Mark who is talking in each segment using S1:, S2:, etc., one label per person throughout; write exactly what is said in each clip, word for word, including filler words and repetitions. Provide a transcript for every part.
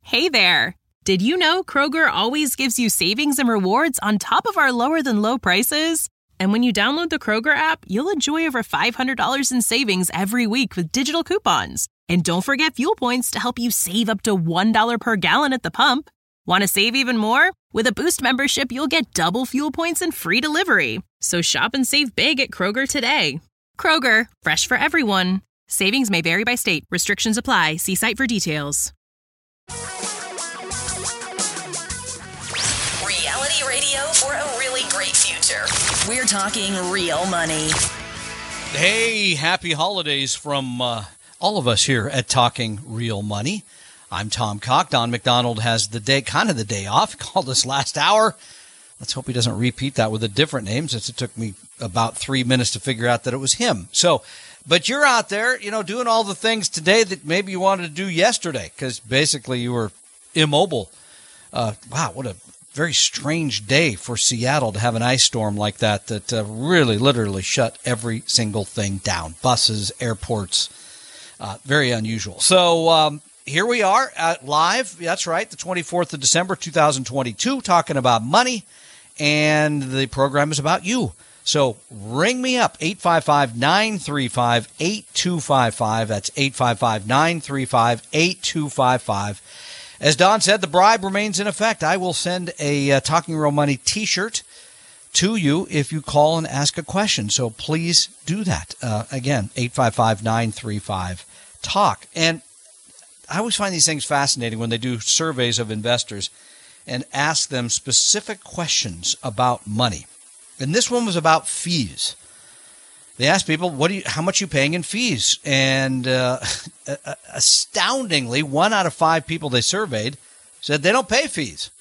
S1: Hey there! Did you know Kroger always gives you savings and rewards on top of our lower-than-low prices? And when you download the Kroger app, you'll enjoy over five hundred dollars in savings every week with digital coupons. And don't forget fuel points to help you save up to one dollar per gallon at the pump. Want to save even more? With a Boost membership, you'll get double fuel points and free delivery. So shop and save big at Kroger today. Kroger, fresh for everyone. Savings may vary by state. Restrictions apply. See site for details.
S2: Reality radio for a really great future. We're talking real money.
S3: Hey, happy holidays from uh, all of us here at Talking Real Money. I'm Tom Cock. Don McDonald has the day, kind of the day off. He called us last hour. Let's hope he doesn't repeat that with a different name, since it took me about three minutes to figure out that it was him. So, but you're out there, you know, doing all the things today that maybe you wanted to do yesterday, because basically you were immobile. Uh, wow, what a very strange day for Seattle to have an ice storm like that that uh, really literally shut every single thing down. Buses, airports, uh, very unusual. So um, here we are at live. That's right, the twenty-fourth of December, two thousand twenty-two, talking about money, and the program is about you. So ring me up, eight five five, nine three five, eight two five five. That's eight five five, nine three five, eight two five five. As Don said, the bribe remains in effect. I will send a uh, Talking Real Money t-shirt to you if you call and ask a question. So please do that. Uh, again, eight five five, nine three five, talk. And I always find these things fascinating when they do surveys of investors and ask them specific questions about money. And this one was about fees. They asked people, "What do you? How much are you paying in fees?" And uh, astoundingly, one out of five people they surveyed said they don't pay fees.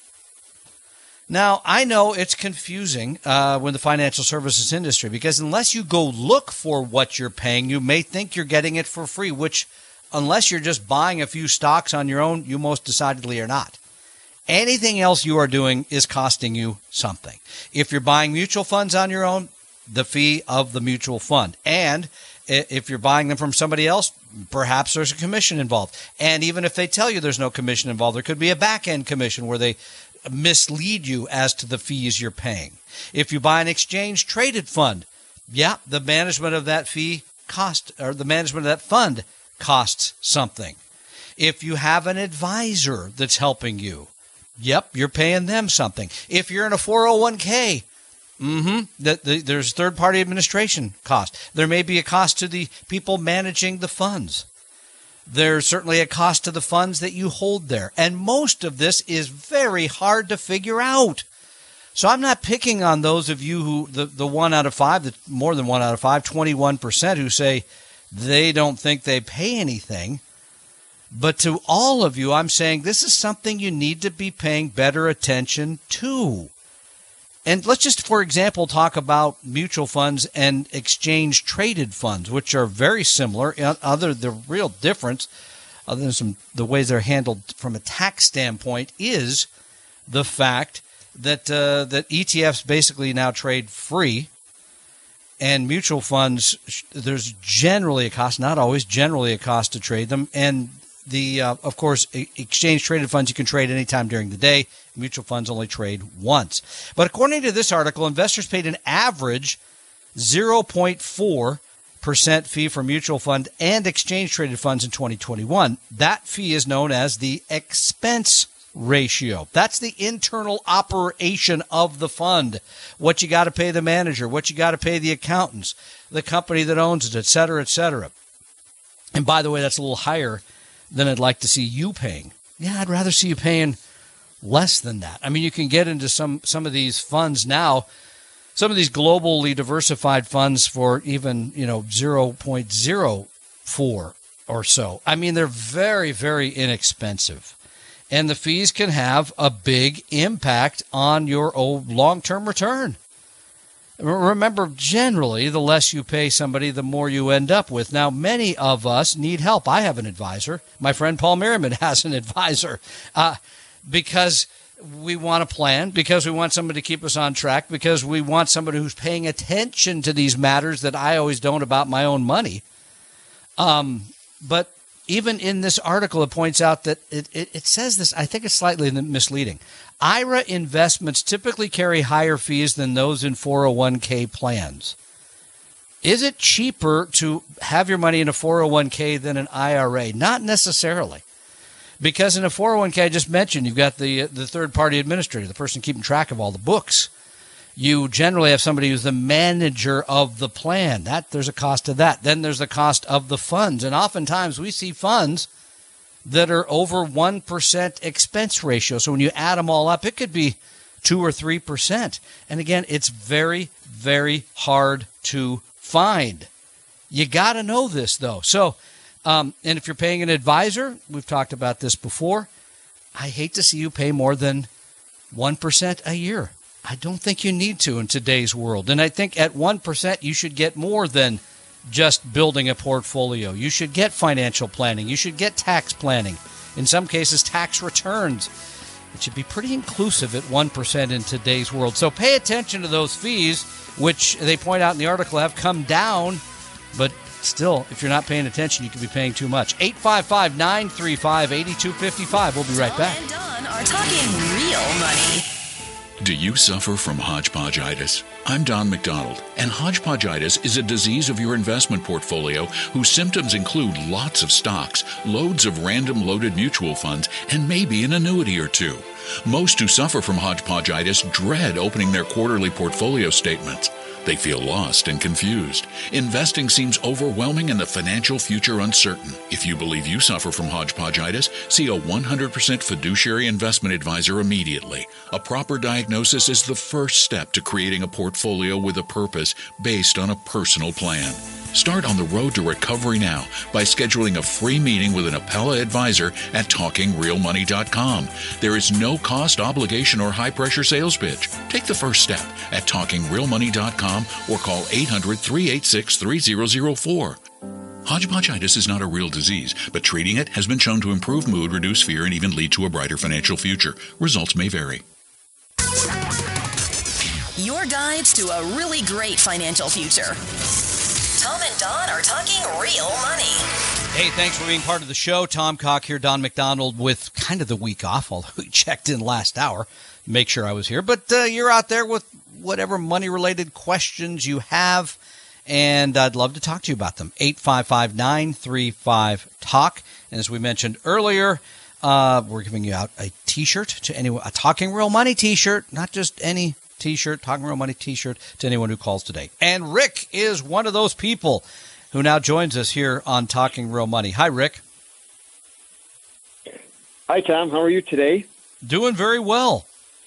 S3: Now, I know it's confusing uh, with the financial services industry, because unless you go look for what you're paying, you may think you're getting it for free, which, unless you're just buying a few stocks on your own, you most decidedly are not. Anything else you are doing is costing you something. If you're buying mutual funds on your own, the fee of the mutual fund. And if you're buying them from somebody else, perhaps there's a commission involved. And even if they tell you there's no commission involved, there could be a back-end commission where they mislead you as to the fees you're paying. If you buy an exchange-traded fund, yeah, the management of that fee cost, or the management of that fund costs something. If you have an advisor that's helping you, yep, you're paying them something. If you're in a four oh one k, mm-hmm, the, the, there's third-party administration cost. There may be a cost to the people managing the funds. There's certainly a cost to the funds that you hold there. And most of this is very hard to figure out. So I'm not picking on those of you who, the, the one out of five, the more than one out of five, twenty-one percent who say they don't think they pay anything. But to all of you, I'm saying this is something you need to be paying better attention to. And let's just, for example, talk about mutual funds and exchange-traded funds, which are very similar. Other the real difference, other than some the ways they're handled from a tax standpoint, is the fact that uh, that E T Fs basically now trade free, and mutual funds, there's generally a cost, not always, generally a cost to trade them. And the uh, of course, exchange-traded funds you can trade anytime during the day. Mutual funds only trade once. But according to this article, investors paid an average zero point four percent fee for mutual fund and exchange-traded funds in twenty twenty-one. That fee is known as the expense ratio. That's the internal operation of the fund. What you got to pay the manager, what you got to pay the accountants, the company that owns it, et cetera, et cetera. And by the way, that's a little higher than I'd like to see you paying. Yeah, I'd rather see you paying less than that. I mean, you can get into some, some of these funds now, some of these globally diversified funds for even, you know, zero point zero four or so. I mean, they're very, very inexpensive. And the fees can have a big impact on your old long-term return. Remember, generally, the less you pay somebody, the more you end up with. Now, many of us need help. I have an advisor. My friend Paul Merriman has an advisor. Uh, because we want a plan, because we want somebody to keep us on track, because we want somebody who's paying attention to these matters that I always don't about my own money. Um, but even in this article, it points out that it, it, it says this, I think it's slightly misleading. I R A investments typically carry higher fees than those in four oh one k plans. Is it cheaper to have your money in a four oh one k than an I R A? Not necessarily. Because in a four oh one k, I just mentioned, you've got the the third-party administrator, the person keeping track of all the books. You generally have somebody who's the manager of the plan. That there's a cost to that. Then there's the cost of the funds. And oftentimes we see funds that are over one percent expense ratio. So when you add them all up, it could be two or three percent. And again, it's very, very hard to find. You got to know this, though. So, um, and if you're paying an advisor, we've talked about this before, I hate to see you pay more than one percent a year. I don't think you need to in today's world. And I think at one percent, you should get more than just building a portfolio. You should get financial planning. You should get tax planning. In some cases, tax returns. It should be pretty inclusive at one percent in today's world. So pay attention to those fees, which they point out in the article have come down. But still, if you're not paying attention, you could be paying too much. eight five five, nine three five, eight two five five. We'll be right back.
S2: Tom and Don are talking real money.
S4: Do you suffer from hodgepodgeitis? I'm Don McDonald, and hodgepodgeitis is a disease of your investment portfolio whose symptoms include lots of stocks, loads of random loaded mutual funds, and maybe an annuity or two. Most who suffer from hodgepodgeitis dread opening their quarterly portfolio statements. They feel lost and confused. Investing seems overwhelming and the financial future uncertain. If you believe you suffer from hodgepodgeitis, see a one hundred percent fiduciary investment advisor immediately. A proper diagnosis is the first step to creating a portfolio with a purpose based on a personal plan. Start on the road to recovery now by scheduling a free meeting with an Appella advisor at talking real money dot com. There is no cost, obligation, or high-pressure sales pitch. Take the first step at talking real money dot com or call eight hundred, three eight six, three zero zero four. Hodgepodgeitis is not a real disease, but treating it has been shown to improve mood, reduce fear, and even lead to a brighter financial future. Results may vary.
S2: Your guides to a really great financial future. Tom and Don are talking real money.
S3: Hey, thanks for being part of the show. Tom Cock here, Don McDonald with kind of the week off, although we checked in last hour, make sure I was here. But uh, you're out there with whatever money-related questions you have, and I'd love to talk to you about them. eight five five, nine three five, talk. And as we mentioned earlier, uh, we're giving you out a T-shirt to anyone, a Talking Real Money T-shirt, not just any T-shirt, Talking Real Money T-shirt to anyone who calls today. And Rick is one of those people who now joins us here on Talking Real Money. Hi, Rick.
S5: Hi, Tom. How are you today?
S3: Doing very well.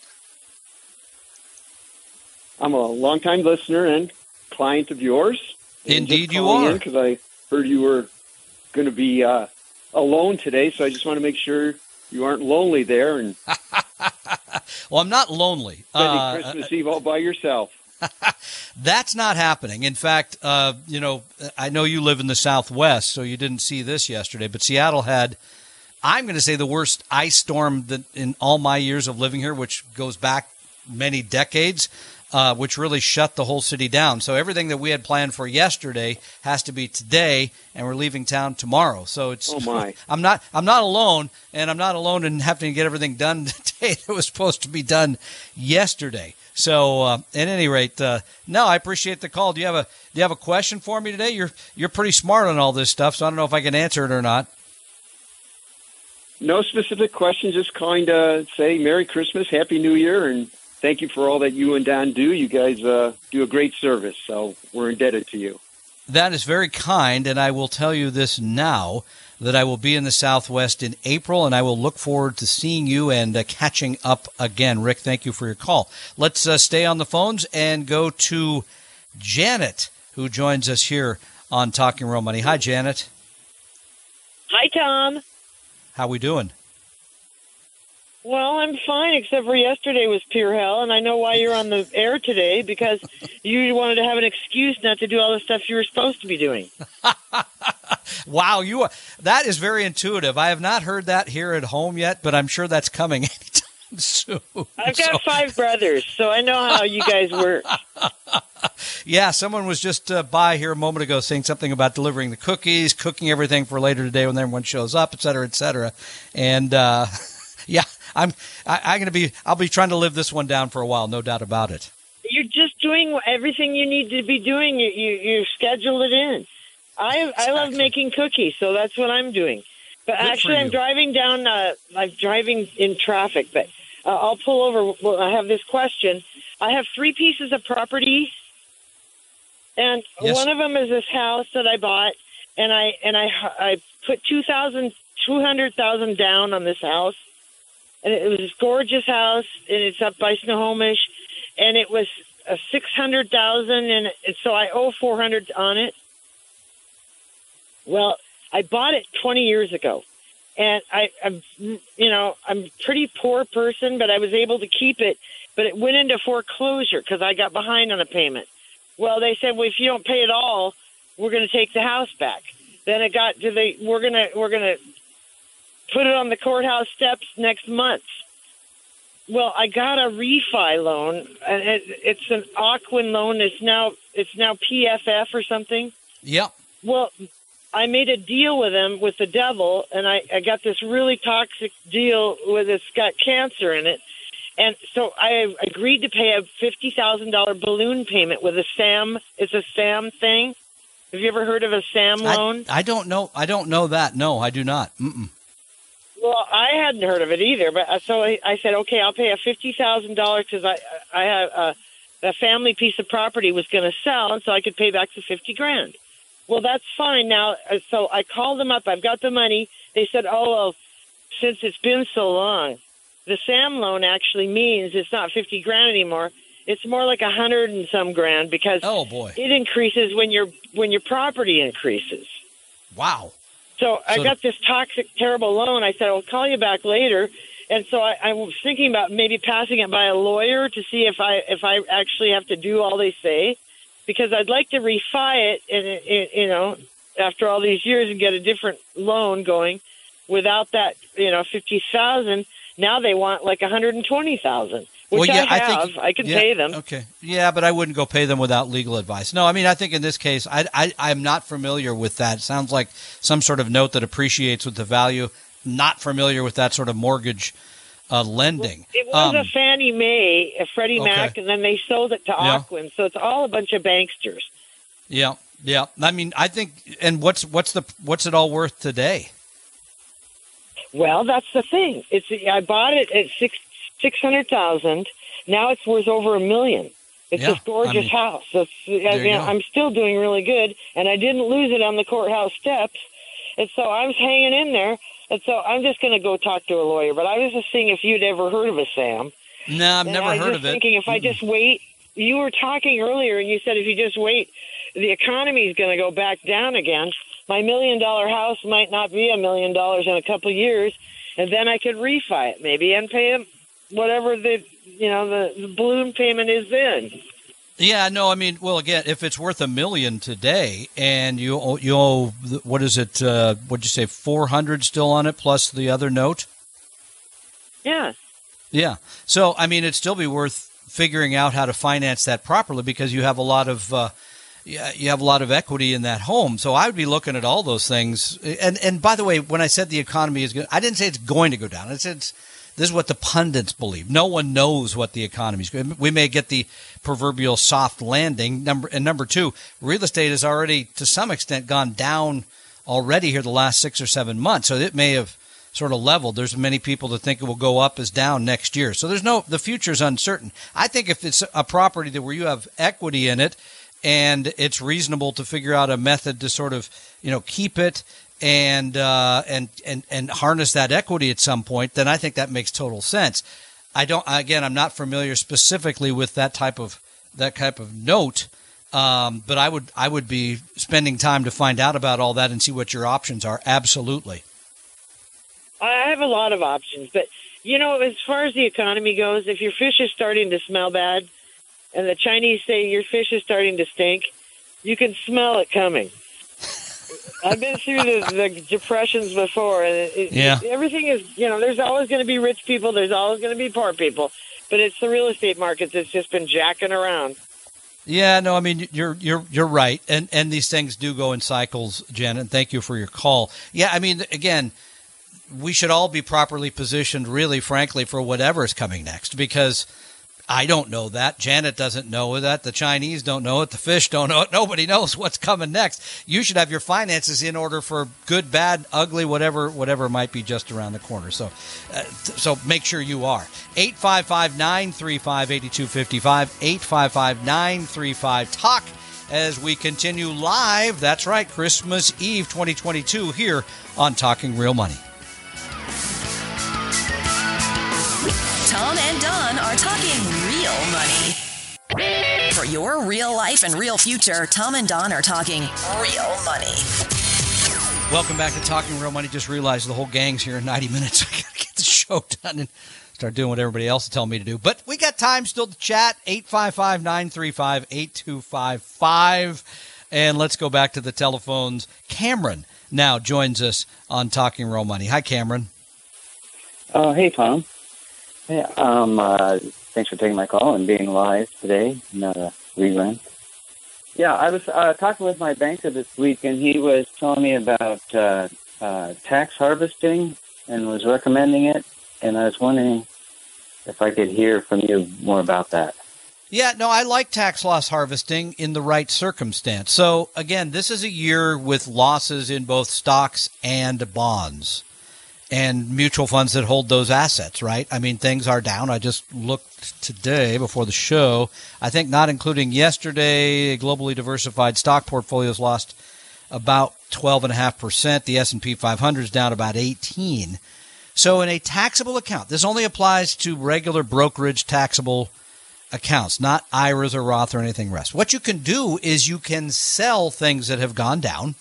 S5: I'm a longtime listener and client of yours.
S3: Indeed you are.
S5: Because I heard you were going to be uh, alone today, so I just want to make sure you aren't lonely there and
S3: well, I'm not lonely.
S5: Spending
S3: uh,
S5: Christmas Eve all by yourself.
S3: That's not happening. In fact, uh, you know, I know you live in the Southwest, so you didn't see this yesterday, but Seattle had, I'm going to say, the worst ice storm that in all my years of living here, which goes back many decades, uh, which really shut the whole city down. So everything that we had planned for yesterday has to be today, and we're leaving town tomorrow. So it's,
S5: oh my.
S3: I'm not, I'm not alone, and I'm not alone in having to get everything done today that was supposed to be done yesterday. So, uh, at any rate, uh, no, I appreciate the call. Do you have a, do you have a question for me today? You're, you're pretty smart on all this stuff, so I don't know if I can answer it or not.
S5: No specific question, just calling to say Merry Christmas, Happy New Year, and thank you for all that you and Don do. You guys uh, do a great service, so we're indebted to you.
S3: That is very kind, and I will tell you this now, that I will be in the Southwest in April, and I will look forward to seeing you and uh, catching up again. Rick, thank you for your call. Let's uh, stay on the phones and go to Janet, who joins us here on Talking Real Money. Hi, Janet.
S6: Hi, Tom.
S3: How we doing?
S6: Well, I'm fine, except for yesterday was pure hell, and I know why you're on the air today, because you wanted to have an excuse not to do all the stuff you were supposed to be doing.
S3: Wow, you are, that is very intuitive. I have not heard that here at home yet, but I'm sure that's coming anytime So,
S6: I've got
S3: so,
S6: five brothers, so I know how you guys work.
S3: Yeah, someone was just uh, by here a moment ago saying something about delivering the cookies, cooking everything for later today when everyone shows up, et cetera, et cetera. And uh, yeah, I'm I, I'm going to be I'll be trying to live this one down for a while, no doubt about it.
S6: You're just doing everything you need to be doing. You you, you schedule it in. I exactly. I love making cookies, so that's what I'm doing. But
S3: Good
S6: actually, I'm driving down. Uh, I'm driving in traffic, but uh, I'll pull over. Well, I have this question. I have three pieces of property, and
S3: yes.
S6: one of them is this house that I bought, and I and I I put two thousand two hundred thousand down on this house, and it was this gorgeous house, and it's up by Snohomish, and it was a six hundred thousand, and so I owe four hundred on it. Well, I bought it twenty years ago, and I, I'm, you know, I'm a pretty poor person, but I was able to keep it. But it went into foreclosure because I got behind on a payment. Well, they said, well, if you don't pay it all, we're going to take the house back. Then it got to the we're gonna we're gonna put it on the courthouse steps next month. Well, I got a refi loan, and it, it's an Ocwen loan. It's now it's now P F F or something.
S3: Yep.
S6: Well, I made a deal with him, with the devil, and I, I got this really toxic deal with it's got cancer in it. And so I agreed to pay a fifty thousand dollars balloon payment with a SAM. It's a SAM thing. Have you ever heard of a SAM loan?
S3: I, I don't know. I don't know that. No, I do not. Mm-mm.
S6: Well, I hadn't heard of it either. But so I, I said, okay, I'll pay a fifty thousand dollars because I, I have a, a family piece of property was going to sell, and so I could pay back the fifty grand. Well, that's fine now. So I called them up. I've got the money. They said, oh, well, since it's been so long, the SAM loan actually means it's not fifty grand anymore. It's more like a hundred and some grand because
S3: oh boy,
S6: it increases when your when your property increases.
S3: Wow.
S6: So, so I got this toxic, terrible loan. I said, I'll call you back later. And so I, I was thinking about maybe passing it by a lawyer to see if I if I actually have to do all they say, because I'd like to refi it, and it, it, you know, after all these years and get a different loan going without that, you know, fifty thousand. Now they want like one hundred twenty thousand. Which
S3: well, yeah,
S6: I have.
S3: I, think,
S6: I can
S3: yeah,
S6: pay them.
S3: Okay. Yeah, but I wouldn't go pay them without legal advice. No, I mean, I think in this case, I, I, I'm not familiar with that. It sounds like some sort of note that appreciates with the value. Not familiar with that sort of mortgage uh, lending.
S6: It was
S3: um,
S6: a Fannie Mae, a Freddie
S3: okay.
S6: Mac, and then they sold it to
S3: yeah.
S6: Ocwen. So it's all a bunch of banksters.
S3: Yeah, yeah. I mean, I think, and what's what's the what's it all worth today?
S6: Well, that's the thing. It's I bought it at six six hundred thousand. Now it's worth over a million. It's
S3: yeah,
S6: this gorgeous
S3: I mean,
S6: house. It's, I mean, I'm still doing really good, and I didn't lose it on the courthouse steps. And so I was hanging in there. And so I'm just going to go talk to a lawyer. But I was just seeing if you'd ever heard of a SAM.
S3: No, I've
S6: and
S3: never
S6: I was
S3: heard
S6: just
S3: of it.
S6: Thinking if I just wait, you were talking earlier, and you said if you just wait, the economy is going to go back down again. My million dollar house might not be a million dollars in a couple of years, and then I could refi it maybe and pay them whatever the you know the, the balloon payment is then.
S3: Yeah, no, I mean, well, again, if it's worth a million today, and you owe, you owe what is it? Uh, what'd you say? Four hundred still on it plus the other note.
S6: Yeah.
S3: Yeah. So, I mean, it'd still be worth figuring out how to finance that properly because you have a lot of uh, yeah, you have a lot of equity in that home. So I would be looking at all those things. And and by the way, when I said the economy is good, I didn't say it's going to go down. I said it's, this is what the pundits believe. No one knows what the economy is going. We may get the proverbial soft landing. Number and number two, real estate has already to some extent gone down already here the last six or seven months. So it may have sort of leveled. There's many people that think it will go up as down next year. So there's no, the future is uncertain. I think if it's a property that where you have equity in it and it's reasonable to figure out a method to sort of, you know, keep it and uh, and and and harness that equity at some point, then I think that makes total sense. I don't. Again, I'm not familiar specifically with that type of that type of note, um, but I would I would be spending time to find out about all that and see what your options are. Absolutely.
S6: I have a lot of options, but you know, as far as the economy goes, if your fish is starting to smell bad, and the Chinese say your fish is starting to stink, you can smell it coming. I've been through the, the depressions before, and it, it,
S3: Yeah.
S6: everything is, you know, there's always going to be rich people, there's always going to be poor people, but it's the real estate markets that's just been jacking around.
S3: Yeah, no, I mean, you're you're you're right, and and these things do go in cycles, Jen. And thank you for your call. Yeah, I mean, again, we should all be properly positioned, really, frankly, for whatever is coming next, because I don't know that. Janet doesn't know that. The Chinese don't know it. The fish don't know it. Nobody knows what's coming next. You should have your finances in order for good, bad, ugly, whatever whatever might be just around the corner. So uh, so make sure you are. eight five five, nine three five, eight two five five, eight five five, nine three five, talk as we continue live. That's right, Christmas Eve twenty twenty-two here on Talking Real Money.
S2: Tom and Don are talking real money. For your real life and real future, Tom and Don are talking real money.
S3: Welcome back to Talking Real Money. Just realized the whole gang's here in ninety minutes. I got to get the show done and start doing what everybody else is telling me to do. But we got time still to chat. eight five five, nine three five, eight two five five. And let's go back to the telephones. Cameron now joins us on Talking Real Money. Hi, Cameron.
S7: Oh, hey, Tom. Hey, um, uh, thanks for taking my call and being live today, not a rerun. Yeah, I was uh, talking with my banker this week, and he was telling me about uh, uh, tax harvesting and was recommending it, and I was wondering if I could hear from you more about that.
S3: Yeah, no, I like tax loss harvesting in the right circumstance. So, again, this is a year with losses in both stocks and bonds and mutual funds that hold those assets, right? I mean, things are down. I just looked today before the show. I think not including yesterday, globally diversified stock portfolios lost about twelve point five percent. The S and P five hundred is down about eighteen. So in a taxable account, this only applies to regular brokerage taxable accounts, not I R As or Roth or anything rest. What you can do is you can sell things that have gone down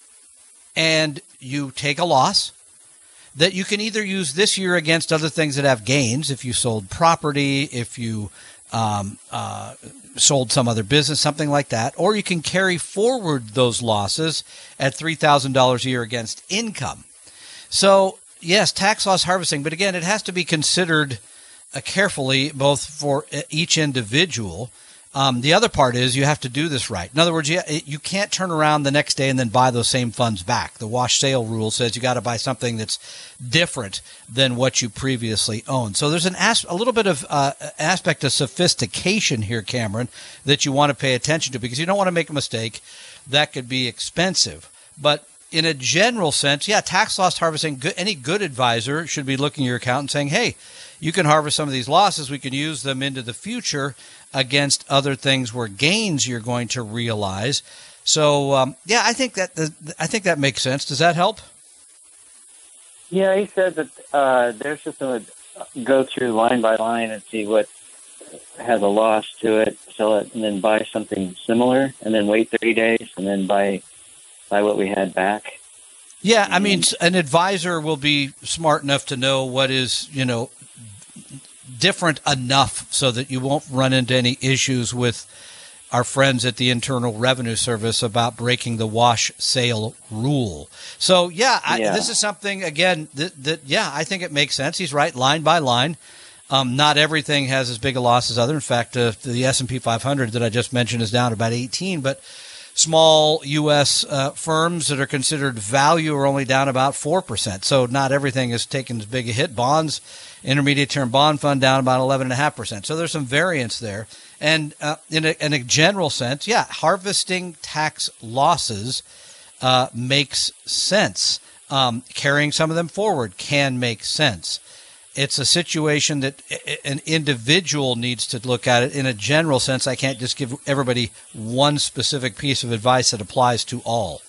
S3: and you take a loss that you can either use this year against other things that have gains, if you sold property, if you um, uh, sold some other business, something like that, or you can carry forward those losses at three thousand dollars a year against income. So, yes, tax loss harvesting, but again, it has to be considered uh, carefully, both for each individual. Um, the other part is you have to do this right. In other words, you, you can't turn around the next day and then buy those same funds back. The wash sale rule says you got to buy something that's different than what you previously owned. So there's an as, a little bit of uh, aspect of sophistication here, Cameron, that you want to pay attention to because you don't want to make a mistake. That could be expensive. But in a general sense, yeah, tax loss harvesting, good, any good advisor should be looking at your account and saying, hey, you can harvest some of these losses. We can use them into the future against other things where gains you're going to realize. So, um, yeah, I think that the, I think that makes sense. Does that help?
S7: Yeah, he said that uh, their system would go through line by line and see what has a loss to it, sell it, and then buy something similar, and then wait thirty days, and then buy buy what we had back.
S3: Yeah, I mean, an advisor will be smart enough to know what is, you know, different enough so that you won't run into any issues with our friends at the Internal Revenue Service about breaking the wash sale rule. So, yeah, I,
S7: yeah.
S3: this is something, again, that, that, yeah, I think it makes sense. He's right, line by line. Um, not everything has as big a loss as other. In fact, uh, the S and P five hundred that I just mentioned is down about eighteen, but small U S uh, firms that are considered value are only down about four percent. So not everything is taking as big a hit. Bonds, intermediate term bond fund down about eleven point five percent. So there's some variance there. And uh, in, a, in a general sense, yeah, harvesting tax losses uh, makes sense. Um, carrying some of them forward can make sense. It's a situation that an individual needs to look at it in a general sense. I can't just give everybody one specific piece of advice that applies to all.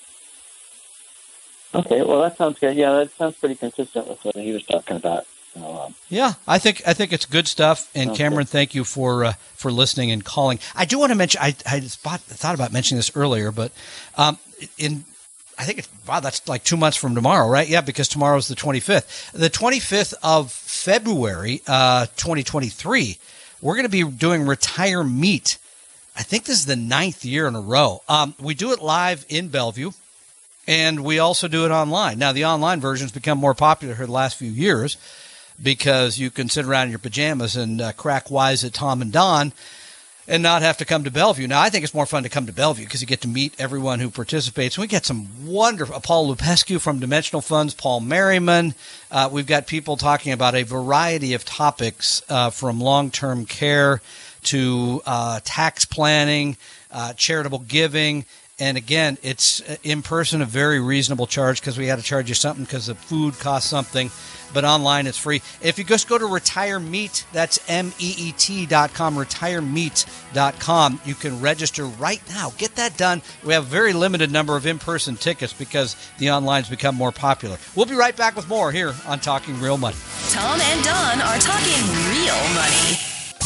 S7: Okay, well, that sounds good. Yeah, that sounds pretty consistent with what he was talking about. So, um,
S3: yeah, I think I think it's good stuff. And
S7: okay.
S3: Cameron, thank you for uh, for listening and calling. I do want to mention. I I thought, thought about mentioning this earlier, but um, in. I think it's, wow, that's like two months from tomorrow, right? Yeah, because tomorrow is the twenty-fifth. The twenty-fifth of February, uh, twenty twenty-three, we're going to be doing Retire Meet. I think this is the ninth year in a row. Um, we do it live in Bellevue. And we also do it online. Now, the online version's become more popular here the last few years because you can sit around in your pajamas and uh, crack wise at Tom and Don and not have to come to Bellevue. Now, I think it's more fun to come to Bellevue because you get to meet everyone who participates. We get some wonderful, Paul Lupescu from Dimensional Funds, Paul Merriman. Uh, we've got people talking about a variety of topics uh, from long-term care to uh, tax planning, uh, charitable giving. And again, it's in person, a very reasonable charge because we had to charge you something because the food costs something. But online, it's free. If you just go to Retire Meet, that's M E E T dot com, retire meet dot com, you can register right now. Get that done. We have a very limited number of in-person tickets because the online's become more popular. We'll be right back with more here on Talking Real Money.
S2: Tom and Don are talking real money.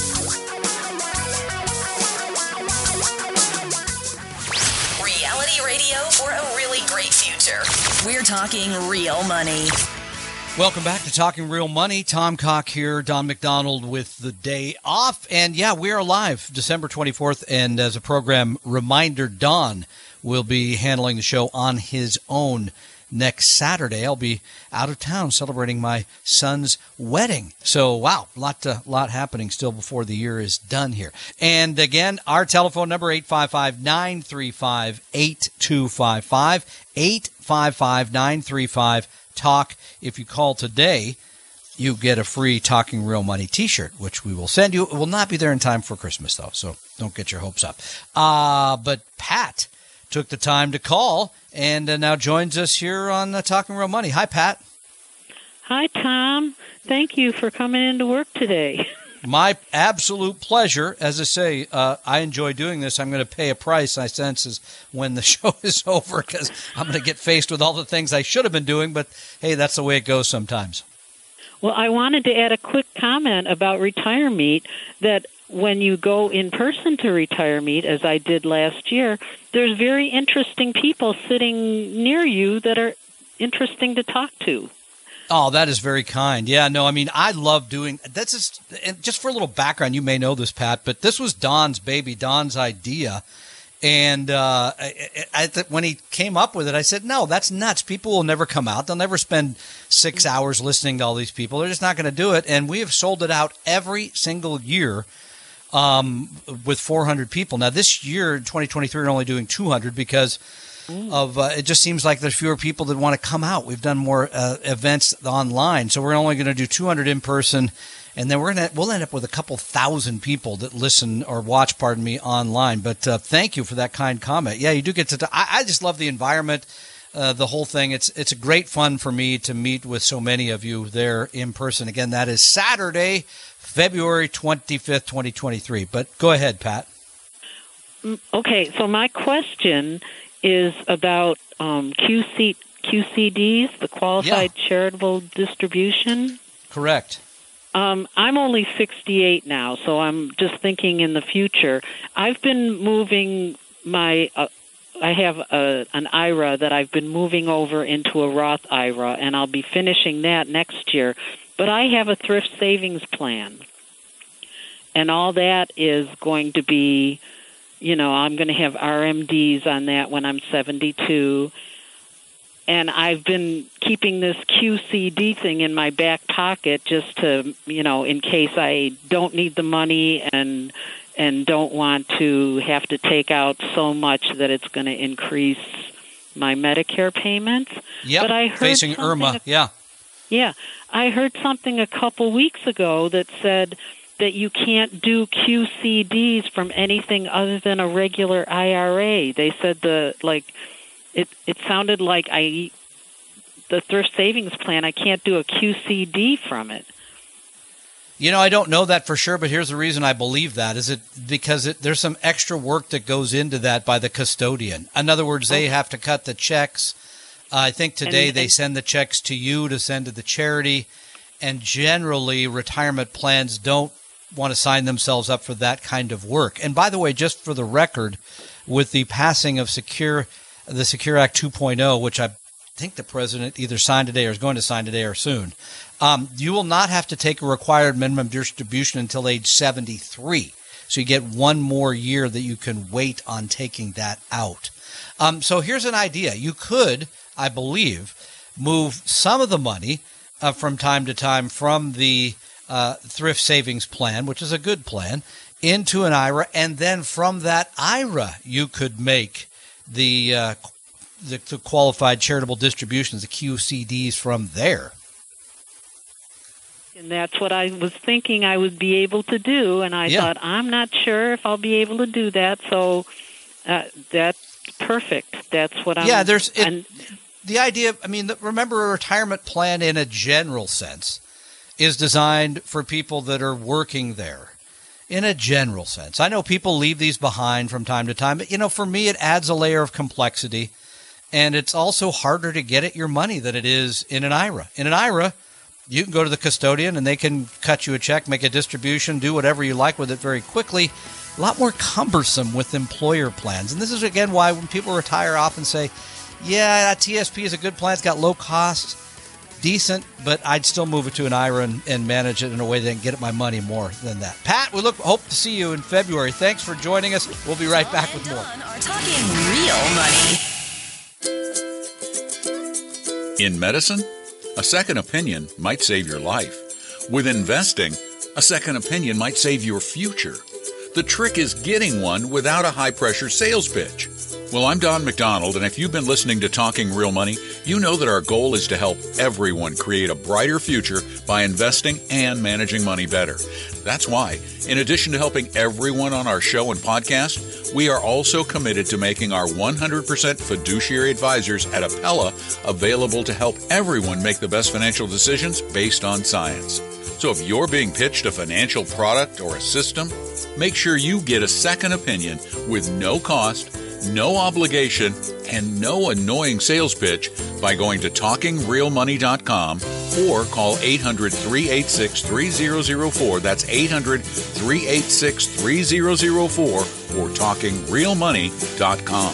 S2: Reality radio for a really great future. We're talking real money.
S3: Welcome back to Talking Real Money. Tom Cock here, Don McDonald with the day off. And yeah, we are live December twenty-fourth. And as a program reminder, Don will be handling the show on his own next Saturday. I'll be out of town celebrating my son's wedding. So, wow, a lot, uh, lot happening still before the year is done here. And again, our telephone number, eight five five, nine three five, eight two five five, eight five five, nine three five, talk. If you call today, you get a free Talking Real Money t-shirt, which we will send you. It will not be there in time for Christmas, though, so don't get your hopes up. Uh, but Pat took the time to call and uh, now joins us here on uh, Talking Real Money. Hi, Pat.
S8: Hi, Tom. Thank you for coming into work today.
S3: My absolute pleasure. As I say, uh, I enjoy doing this. I'm going to pay a price, I sense, is when the show is over because I'm going to get faced with all the things I should have been doing. But, hey, that's the way it goes sometimes.
S8: Well, I wanted to add a quick comment about Retire Meet, that when you go in person to Retire Meet, as I did last year, there's very interesting people sitting near you that are interesting to talk to.
S3: Oh, that is very kind. Yeah, no, I mean, I love doing that's just, and just for a little background, you may know this, Pat, but this was Don's baby, Don's idea. And uh, I, I, when he came up with it, I said, no, that's nuts. People will never come out. They'll never spend six hours listening to all these people. They're just not going to do it. And we have sold it out every single year um, with four hundred people. Now, this year, in twenty twenty-three, we're only doing two hundred because of uh, it just seems like there's fewer people that want to come out. We've done more uh, events online, so we're only going to do two hundred in person, and then we're gonna we'll end up with a couple thousand people that listen or watch, pardon me, online. But uh, thank you for that kind comment. Yeah, you do get to. T- I, I just love the environment, uh, the whole thing. It's it's a great fun for me to meet with so many of you there in person. Again, that is Saturday, February twenty-fifth, twenty twenty-three. But go ahead, Pat.
S8: Okay, so my question is about um, Q C, Q C Ds, the Qualified yeah. Charitable Distribution.
S3: Correct.
S8: Um, I'm only sixty-eight now, so I'm just thinking in the future. I've been moving my, uh, I have a, an I R A that I've been moving over into a Roth I R A, and I'll be finishing that next year. But I have a thrift savings plan, and all that is going to be, you know, I'm going to have R M Ds on that when I'm seventy-two. And I've been keeping this Q C D thing in my back pocket just to, you know, in case I don't need the money and and don't want to have to take out so much that it's going to increase my Medicare payments.
S3: Yep,
S8: but I heard
S3: facing Irma, yeah.
S8: Yeah, I heard something a couple weeks ago that said that you can't do Q C Ds from anything other than a regular I R A. They said the, like, it it sounded like I, the thrift savings plan, I can't do a Q C D from it.
S3: You know, I don't know that for sure, but here's the reason I believe that. Is it because it, there's some extra work that goes into that by the custodian. In other words, they have to cut the checks. Uh, I think today and, they and, send the checks to you to send to the charity, and generally retirement plans don't want to sign themselves up for that kind of work. And by the way, just for the record, with the passing of Secure, the Secure Act two point oh, which I think the president either signed today or is going to sign today or soon, um, you will not have to take a required minimum distribution until age seventy-three. So you get one more year that you can wait on taking that out. Um, so here's an idea. You could, I believe, move some of the money uh, from time to time from the uh, thrift savings plan, which is a good plan, into an I R A, and then from that I R A you could make the uh, the, the qualified charitable distributions, the Q C Ds from there.
S8: And that's what I was thinking I would be able to do, and I
S3: yeah.
S8: thought, I'm not sure if I'll be able to do that, so uh, that's perfect. That's what I'm...
S3: Yeah, there's... It,
S8: and,
S3: the idea, I mean, remember, a retirement plan in a general sense is designed for people that are working there. In a general sense. I know people leave these behind from time to time, but, you know, for me, it adds a layer of complexity, and it's also harder to get at your money than it is in an I R A. In an I R A, you can go to the custodian, and they can cut you a check, make a distribution, do whatever you like with it very quickly. A lot more cumbersome with employer plans. And this is, again, why when people retire often say, yeah, T S P is a good plan. It's got low cost, decent, but I'd still move it to an I R A and, and manage it in a way that can get at my money more than that. Pat, we look hope to see you in February. Thanks for joining us. We'll be right back with more.
S2: Are talking real money.
S4: In medicine, a second opinion might save your life. With investing, a second opinion might save your future. The trick is getting one without a high-pressure sales pitch. Well, I'm Don McDonald, and if you've been listening to Talking Real Money, you know that our goal is to help everyone create a brighter future by investing and managing money better. That's why, in addition to helping everyone on our show and podcast, we are also committed to making our one hundred percent fiduciary advisors at Appella available to help everyone make the best financial decisions based on science. So if you're being pitched a financial product or a system, make sure you get a second opinion with no cost, no obligation, and no annoying sales pitch by going to talking real money dot com or call eight hundred, three eight six, three zero zero four. That's eight hundred, three eight six, three zero zero four or talking real money dot com.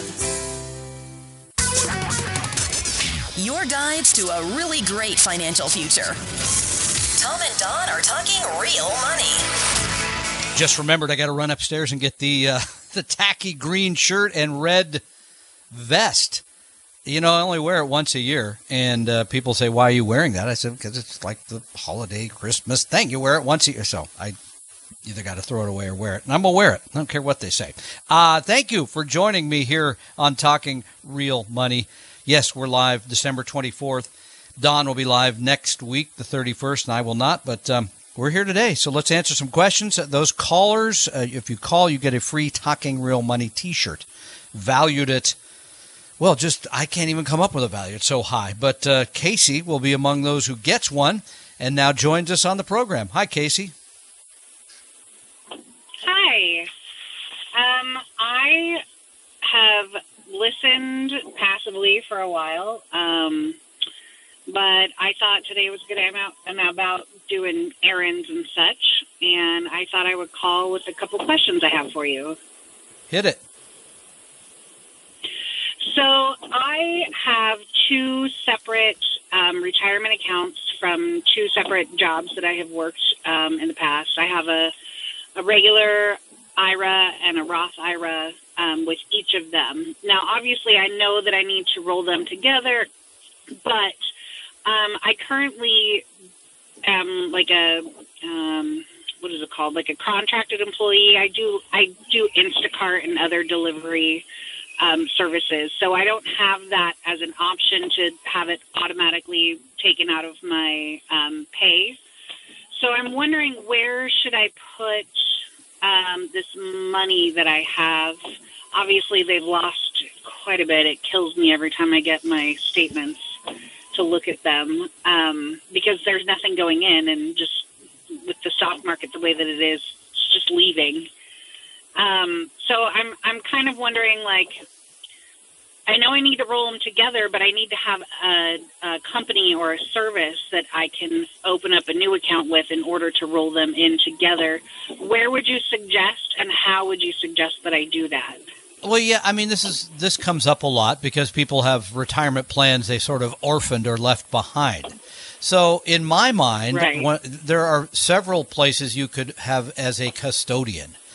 S2: Your guides to a really great financial future. Tom and Don are talking real money.
S3: Just remembered I got to run upstairs and get the uh, the tacky green shirt and red vest. You know, I only wear it once a year, and uh, people say, why are you wearing that? I said, because it's like the holiday Christmas thing. You wear it once a year. So I either got to throw it away or wear it, and I'm going to wear it. I don't care what they say. Uh, thank you for joining me here on Talking Real Money. Yes, we're live December twenty-fourth. Don will be live next week, the thirty-first, and I will not, but um, we're here today. So let's answer some questions. Those callers, uh, if you call, you get a free Talking Real Money t-shirt, valued at, well, just, I can't even come up with a value. It's so high. But uh, Casey will be among those who gets one and now joins us on the program. Hi, Casey.
S9: Hi. Um, I have listened passively for a while, um, but I thought today was good. I'm, out, I'm about doing errands and such, and I thought I would call with a couple questions I have for you.
S3: Hit it.
S9: So I have two separate um, retirement accounts from two separate jobs that I have worked um, in the past. I have a, a regular I R A and a Roth I R A um, with each of them. Now, obviously, I know that I need to roll them together, but um, I currently am like a um, what is it called? Like a contracted employee. I do I do Instacart and other delivery Um, services. So I don't have that as an option to have it automatically taken out of my um, pay. So I'm wondering, where should I put um, this money that I have? Obviously, they've lost quite a bit. It kills me every time I get my statements to look at them um, because there's nothing going in, and just with the stock market the way that it is, it's just leaving. Um, so I'm, I'm kind of wondering, like, I know I need to roll them together, but I need to have a, a company or a service that I can open up a new account with in order to roll them in together. Where would you suggest, and how would you suggest that I do that?
S3: Well, yeah, I mean, this is this comes up a lot because people have retirement plans they sort of orphaned or left behind. So in my mind,
S9: Right.
S3: one, there are several places you could have as a custodian.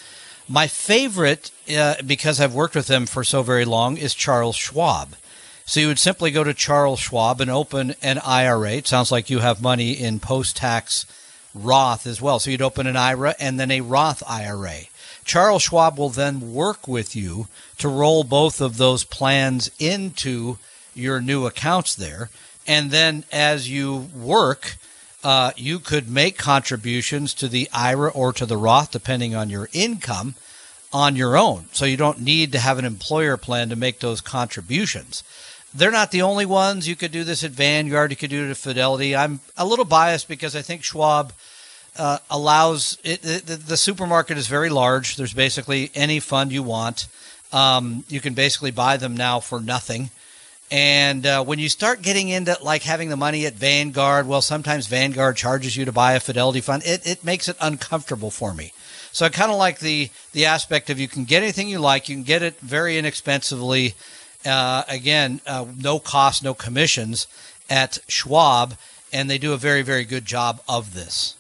S3: My favorite, uh, because I've worked with them for so very long, is Charles Schwab. So you would simply go to Charles Schwab and open an I R A. It sounds like you have money in post-tax Roth as well. So you'd open an I R A and then a Roth I R A. Charles Schwab will then work with you to roll both of those plans into your new accounts there. And then as you work, uh, you could make contributions to the I R A or to the Roth, depending on your income, on your own. So you don't need to have an employer plan to make those contributions. They're not the only ones. You could do this at Vanguard. You could do it at Fidelity. I'm a little biased because I think Schwab uh, allows it, the, the supermarket is very large. There's basically any fund you want. Um, you can basically buy them now for nothing. And uh, when you start getting into like having the money at Vanguard, well, sometimes Vanguard charges you to buy a Fidelity fund. It, it makes it uncomfortable for me. So I kind of like the, the aspect of you can get anything you like. You can get it very inexpensively. Uh, again, uh, no cost, no commissions at Schwab, and they do a very, very good job of this.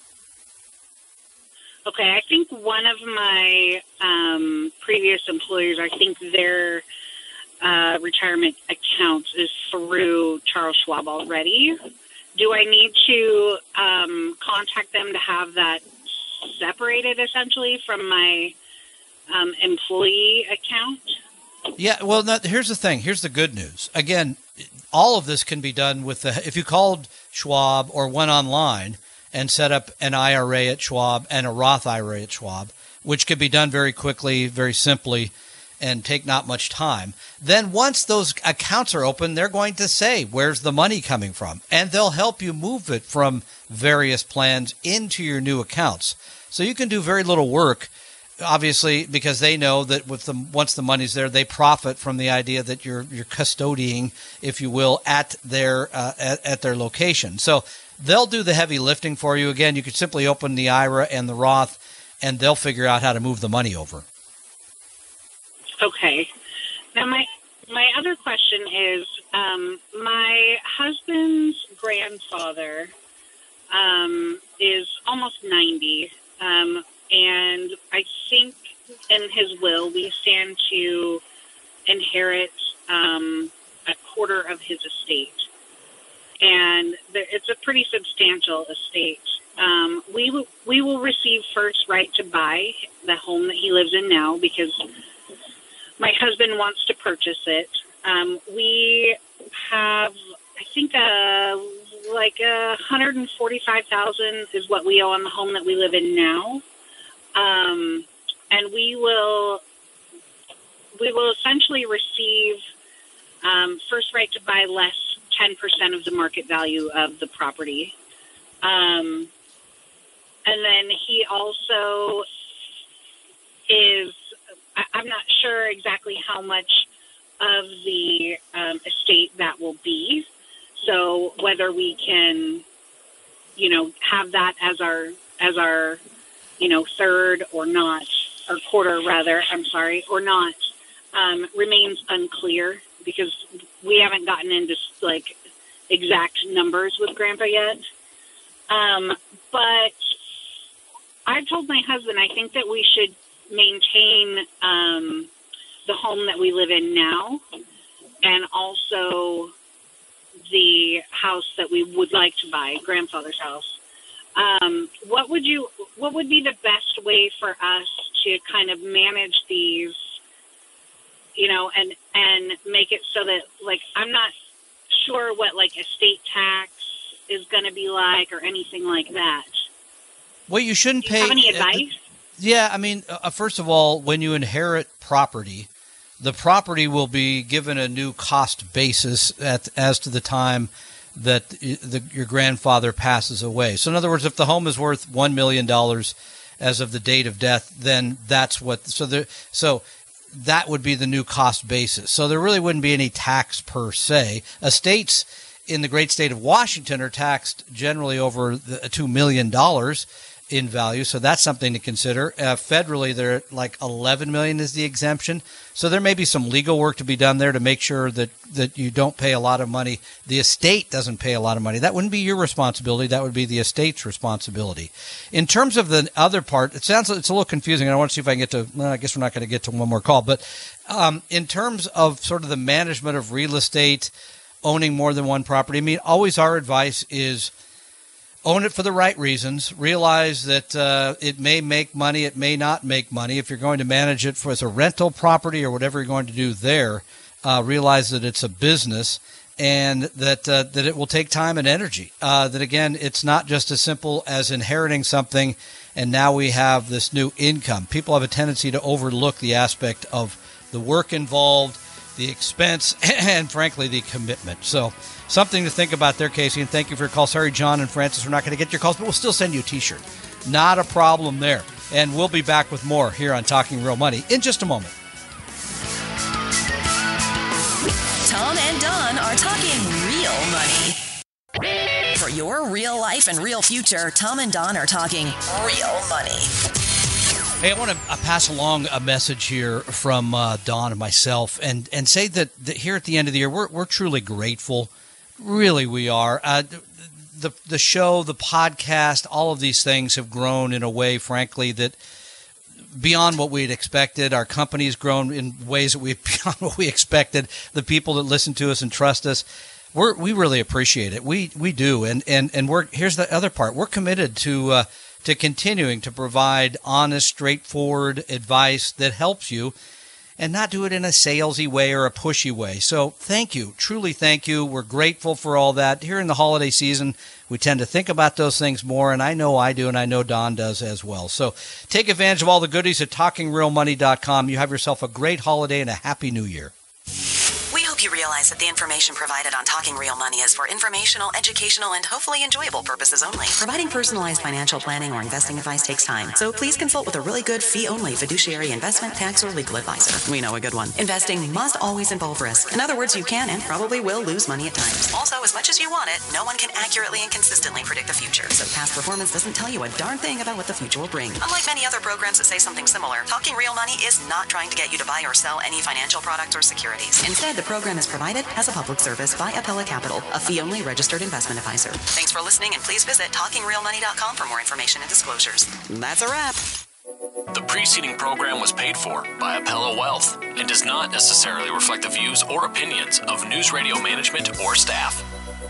S9: Okay, I think one of my um, previous employers, I think their uh, retirement accounts is through Charles Schwab already. Do I need to um, contact them to have that separated, essentially, from my um, employee account?
S3: Yeah, well, no, here's the thing. Here's the good news. Again, all of this can be done with the, if you called Schwab or went online and set up an I R A at Schwab and a Roth I R A at Schwab, which could be done very quickly, very simply, and take not much time. Then once those accounts are open, they're going to say, where's the money coming from? And they'll help you move it from various plans into your new accounts. So you can do very little work, obviously, because they know that with the once the money's there, they profit from the idea that you're you're custodying, if you will, at their uh, at, at their location. So they'll do the heavy lifting for you. Again, you could simply open the I R A and the Roth, and they'll figure out how to move the money over.
S9: Okay. Now, my my other question is, um, my husband's grandfather um, is almost ninety. Um, And I think in his will, we stand to inherit um, a quarter of his estate. And there, it's a pretty substantial estate. Um, we, w- we will receive first right to buy the home that he lives in now because my husband wants to purchase it. Um, we have, I think, uh, like uh, one hundred forty-five thousand dollars is what we owe on the home that we live in now. Um, and we will, we will essentially receive, um, first right to buy less ten percent of the market value of the property. Um, and then he also is, I, I'm not sure exactly how much of the, um, estate that will be. So whether we can, you know, have that as our, as our, you know, third or not, or quarter rather, I'm sorry, or not, um, remains unclear because we haven't gotten into like exact numbers with Grandpa yet. Um, but I've told my husband I think that we should maintain um, the home that we live in now and also the house that we would like to buy, grandfather's house. Um, what would you, what would be the best way for us to kind of manage these, you know, and, and make it so that, like, I'm not sure what, like, estate tax is going to be like or anything like that.
S3: Well, you shouldn't
S9: Do you
S3: pay.
S9: have any advice?
S3: Uh, yeah, I mean, uh, first of all, when you inherit property, the property will be given a new cost basis at, as to the time that the, your grandfather passes away. So in other words, if the home is worth one million dollars as of the date of death, then that's what, so there, so that would be the new cost basis. So there really wouldn't be any tax per se. Estates in the great state of Washington are taxed generally over the two million dollars. in value. So that's something to consider. Uh, federally, they're at like eleven million dollars is the exemption. So there may be some legal work to be done there to make sure that, that you don't pay a lot of money. The estate doesn't pay a lot of money. That wouldn't be your responsibility. That would be the estate's responsibility. In terms of the other part, it sounds like it's a little confusing. I want to see if I can get to, well, I guess we're not going to get to one more call. But um, in terms of sort of the management of real estate, owning more than one property, I mean, always our advice is own it for the right reasons. Realize that uh, it may make money, it may not make money. If you're going to manage it for as a rental property or whatever you're going to do there, uh, realize that it's a business and that uh, that it will take time and energy. Uh, that, again, it's not just as simple as inheriting something and now we have this new income. People have a tendency to overlook the aspect of the work involved, the expense, and, frankly, the commitment. So something to think about there, Casey, and thank you for your call. Sorry, John and Francis, we're not going to get your calls, but we'll still send you a T-shirt. Not a problem there. And we'll be back with more here on Talking Real Money in just a moment.
S2: Tom and Don are talking real money. For your real life and real future, Tom and Don are talking real money.
S3: Hey, I want to uh, pass along a message here from uh, Don and myself and, and say that, that here at the end of the year, we're, we're truly grateful. Really, we are. Uh, the the show, the podcast, all of these things have grown in a way, frankly, that beyond what we had expected. Our company has grown in ways that we beyond what we expected. The people that listen to us and trust us, we're, we really appreciate it. We we do, and and and we're here's the other part. We're committed to uh, to continuing to provide honest, straightforward advice that helps you, and not do it in a salesy way or a pushy way. So thank you. Truly thank you. We're grateful for all that. Here in the holiday season, we tend to think about those things more, and I know I do, and I know Don does as well. So take advantage of all the goodies at talking real money dot com. You have yourself a great holiday and a happy new year.
S2: We hope you realize that the information provided on Talking Real Money is for informational, educational, and hopefully enjoyable purposes only. Providing personalized financial planning or investing advice takes time, so please consult with a really good fee-only fiduciary investment, tax, or legal advisor. We know a good one. Investing must always involve risk. In other words, you can and probably will lose money at times. Also, as much as you want it, no one can accurately and consistently predict the future, so past performance doesn't tell you a darn thing about what the future will bring. Unlike many other programs that say something similar, Talking Real Money is not trying to get you to buy or sell any financial products or securities. Instead, the program is provided as a public service by Appella Capital, a fee-only registered investment advisor. Thanks for listening, and please visit talking real money dot com for more information and disclosures. That's a wrap.
S10: The preceding program was paid for by Appella Wealth and does not necessarily reflect the views or opinions of News Radio management or staff.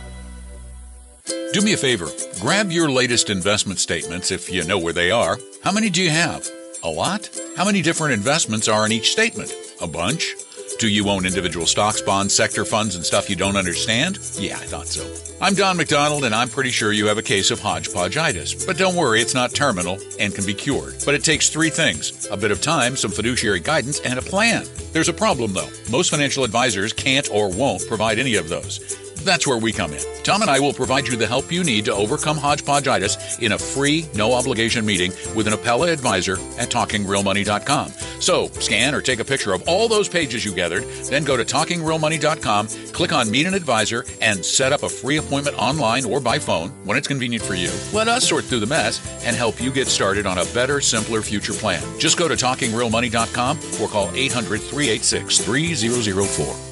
S4: Do me a favor. Grab your latest investment statements if you know where they are. How many do you have? A lot? How many different investments are in each statement? A bunch? Do you own individual stocks, bonds, sector funds, and stuff you don't understand? Yeah, I thought so. I'm Don McDonald, and I'm pretty sure you have a case of hodgepodgeitis. But don't worry, it's not terminal and can be cured. But it takes three things: a bit of time, some fiduciary guidance, and a plan. There's a problem, though. Most financial advisors can't or won't provide any of those. That's where we come in. Tom and I will provide you the help you need to overcome hodgepodgeitis in a free, no-obligation meeting with an Appella advisor at talking real money dot com. So, scan or take a picture of all those pages you gathered, then go to talking real money dot com, click on Meet an Advisor, and set up a free appointment online or by phone when it's convenient for you. Let us sort through the mess and help you get started on a better, simpler future plan. Just go to talking real money dot com or call eight hundred, three eight six, three zero zero four.